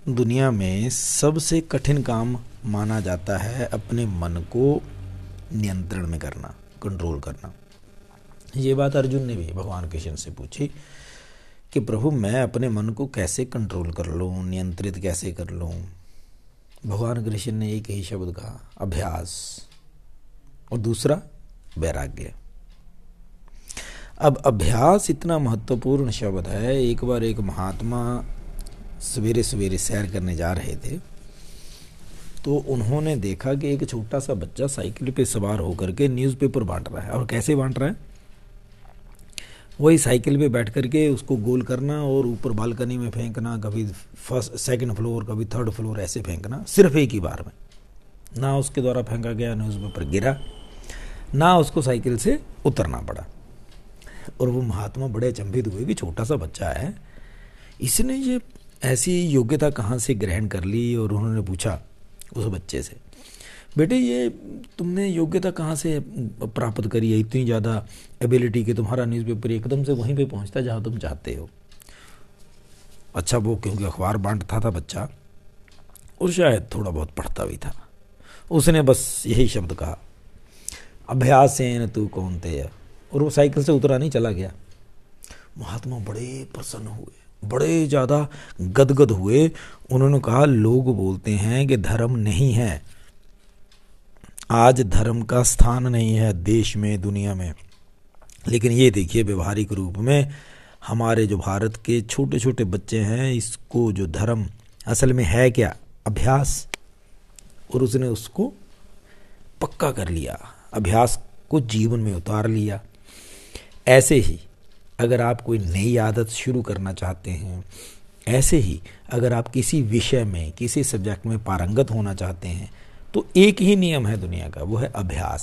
दुनिया में सबसे कठिन काम माना जाता है अपने मन को नियंत्रण में करना, कंट्रोल करना। ये बात अर्जुन ने भी भगवान कृष्ण से पूछी कि प्रभु मैं अपने मन को कैसे कंट्रोल कर लूँ, नियंत्रित कैसे कर लूँ। भगवान कृष्ण ने एक ही शब्द कहा, अभ्यास, और दूसरा वैराग्य। अब अभ्यास इतना महत्वपूर्ण शब्द है। एक बार एक महात्मा सवेरे सवेरे सैर करने जा रहे थे तो उन्होंने देखा कि एक छोटा सा बच्चा साइकिल पे सवार होकर के न्यूज़पेपर बांट रहा है। और कैसे बांट रहा है? वही साइकिल पे बैठ करके उसको गोल करना और ऊपर बालकनी में फेंकना, कभी फर्स्ट सेकंड फ्लोर, कभी थर्ड फ्लोर, ऐसे फेंकना, सिर्फ एक ही बार में। ना उसके द्वारा फेंका गया न्यूज़पेपर गिरा, ना उसको साइकिल से उतरना पड़ा। और वो महात्मा बड़े अचंभित हुए कि छोटा सा बच्चा है, इसने ये ऐसी योग्यता कहाँ से ग्रहण कर ली। और उन्होंने पूछा उस बच्चे से, बेटे ये तुमने योग्यता कहाँ से प्राप्त करी है, इतनी ज़्यादा एबिलिटी कि तुम्हारा न्यूज़पेपर एकदम से वहीं पे पहुँचता है जहाँ तुम चाहते हो। अच्छा, वो क्योंकि अखबार बांटता था बच्चा और शायद थोड़ा बहुत पढ़ता भी था, उसने बस यही शब्द कहा, अभ्यासेन तू कौन्तेय, और वो साइकिल से उतरा नहीं, चला गया। महात्मा बड़े प्रसन्न हुए, बड़े ज़्यादा गदगद हुए। उन्होंने कहा, लोग बोलते हैं कि धर्म नहीं है, आज धर्म का स्थान नहीं है देश में, दुनिया में, लेकिन ये देखिए व्यवहारिक रूप में हमारे जो भारत के छोटे छोटे बच्चे हैं, इसको जो धर्म असल में है क्या, अभ्यास। और उसने उसको पक्का कर लिया, अभ्यास को जीवन में उतार लिया। ऐसे ही अगर आप कोई नई आदत शुरू करना चाहते हैं, ऐसे ही अगर आप किसी विषय में, किसी सब्जेक्ट में पारंगत होना चाहते हैं, तो एक ही नियम है दुनिया का, वो है अभ्यास।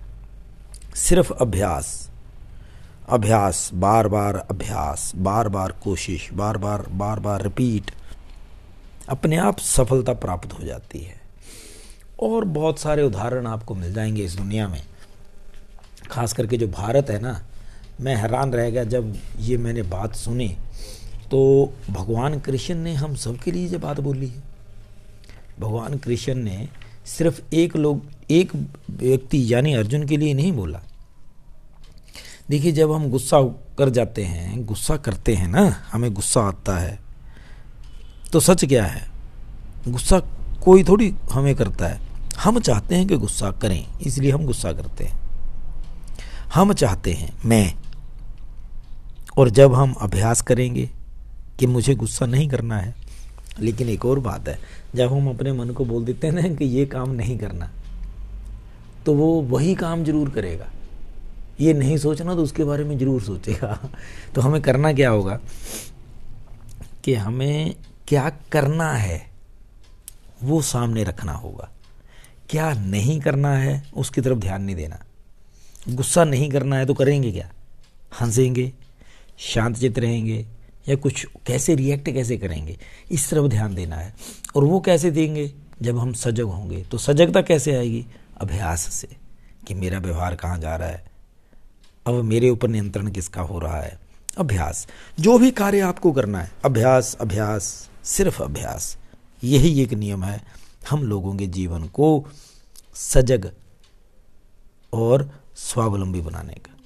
सिर्फ अभ्यास, अभ्यास, बार बार अभ्यास, बार बार कोशिश, बार बार रिपीट, अपने आप सफलता प्राप्त हो जाती है। और बहुत सारे उदाहरण आपको मिल जाएंगे इस दुनिया में, खास करके जो भारत है ना। मैं हैरान रह गया जब ये मैंने बात सुनी, तो भगवान कृष्ण ने हम सबके लिए ये बात बोली है। भगवान कृष्ण ने सिर्फ एक व्यक्ति यानी अर्जुन के लिए नहीं बोला। देखिए, जब हम गुस्सा कर जाते हैं, गुस्सा करते हैं ना, हमें गुस्सा आता है, तो सच क्या है, गुस्सा कोई थोड़ी हमें करता है, हम चाहते हैं कि गुस्सा करें, इसलिए हम गुस्सा करते हैं। हम चाहते हैं मैं, और जब हम अभ्यास करेंगे कि मुझे गुस्सा नहीं करना है। लेकिन एक और बात है, जब हम अपने मन को बोल देते हैं ना कि ये काम नहीं करना, तो वो वही काम जरूर करेगा। ये नहीं सोचना तो उसके बारे में जरूर सोचेगा। तो हमें करना क्या होगा कि हमें क्या करना है वो सामने रखना होगा, क्या नहीं करना है उसकी तरफ ध्यान नहीं देना। गुस्सा नहीं करना है तो करेंगे क्या, हंसेंगे, शांतचित्त रहेंगे, या कुछ कैसे रिएक्ट कैसे करेंगे, इस तरफ ध्यान देना है। और वो कैसे देंगे, जब हम सजग होंगे। तो सजगता कैसे आएगी, अभ्यास से, कि मेरा व्यवहार कहाँ जा रहा है, अब मेरे ऊपर नियंत्रण किसका हो रहा है। अभ्यास, जो भी कार्य आपको करना है, अभ्यास, अभ्यास, सिर्फ अभ्यास। यही एक नियम है हम लोगों के जीवन को सजग और स्वावलंबी बनाने का।